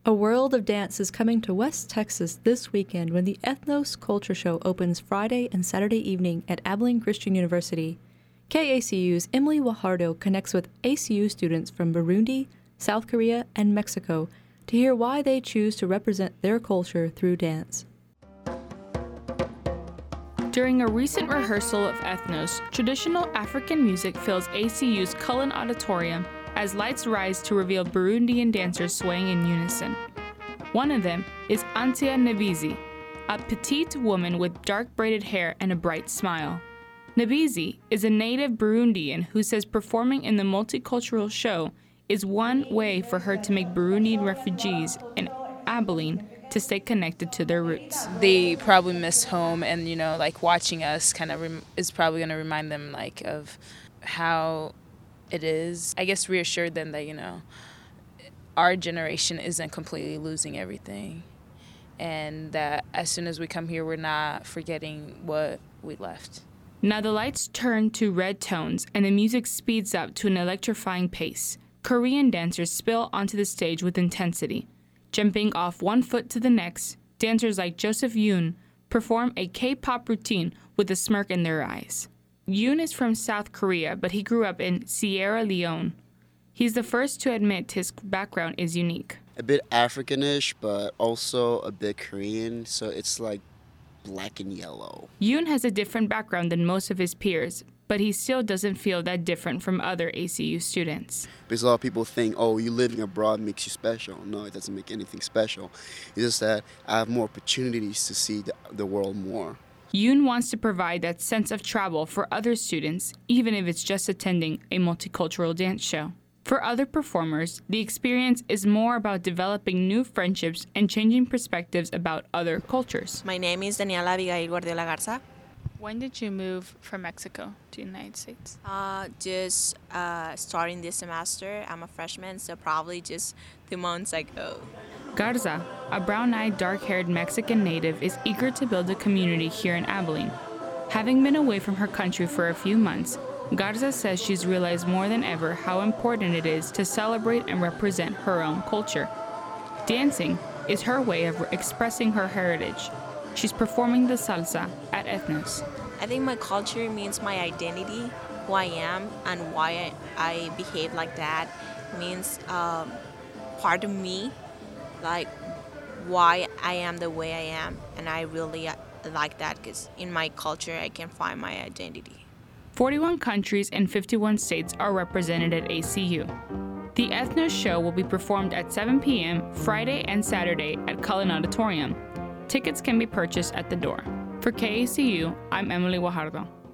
A world of dance is coming to West Texas this weekend when the Ethnos Culture Show opens Friday and Saturday evening at Abilene Christian University. KACU's Emily Guajardo connects with ACU students from Burundi, South Korea, and Mexico to hear why they choose to represent their culture through dance. During a recent rehearsal of Ethnos, traditional African music fills ACU's Cullen Auditorium as lights rise to reveal Burundian dancers swaying in unison. One of them is Antia Nabizi, a petite woman with dark braided hair and a bright smile. Nabizi is a native Burundian who says performing in the multicultural show is one way for her to make Burundian refugees in Abilene to stay connected to their roots. They probably miss home, and watching us kind of is probably going to remind them of how it is. I guess reassure them that our generation isn't completely losing everything, and that as soon as we come here, we're not forgetting what we left. Now the lights turn to red tones and the music speeds up to an electrifying pace. Korean dancers spill onto the stage with intensity. Jumping off one foot to the next, dancers like Joseph Yoon perform a K-pop routine with a smirk in their eyes. Yoon is from South Korea, but he grew up in Sierra Leone. He's the first to admit his background is unique. A bit Africanish, but also a bit Korean, so it's like black and yellow. Yoon has a different background than most of his peers, but he still doesn't feel that different from other ACU students. Because a lot of people think, you living abroad makes you special. No, it doesn't make anything special. It's just that I have more opportunities to see the world more. Yoon wants to provide that sense of travel for other students, even if it's just attending a multicultural dance show. For other performers, the experience is more about developing new friendships and changing perspectives about other cultures. My name is Daniela Abigail Guardiola Garza. When did you move from Mexico to the United States? Just starting this semester. I'm a freshman, so probably just 2 months ago. Garza, a brown-eyed, dark-haired Mexican native, is eager to build a community here in Abilene. Having been away from her country for a few months, Garza says she's realized more than ever how important it is to celebrate and represent her own culture. Dancing is her way of expressing her heritage. She's performing the salsa at Ethnos. I think my culture means my identity, who I am, and why I behave like that. Means part of me, like why I am the way I am. And I really like that because in my culture I can find my identity. 41 countries and 51 states are represented at ACU. The Ethnos show will be performed at 7 p.m. Friday and Saturday at Cullen Auditorium. Tickets can be purchased at the door. For KACU, I'm Emily Guajardo.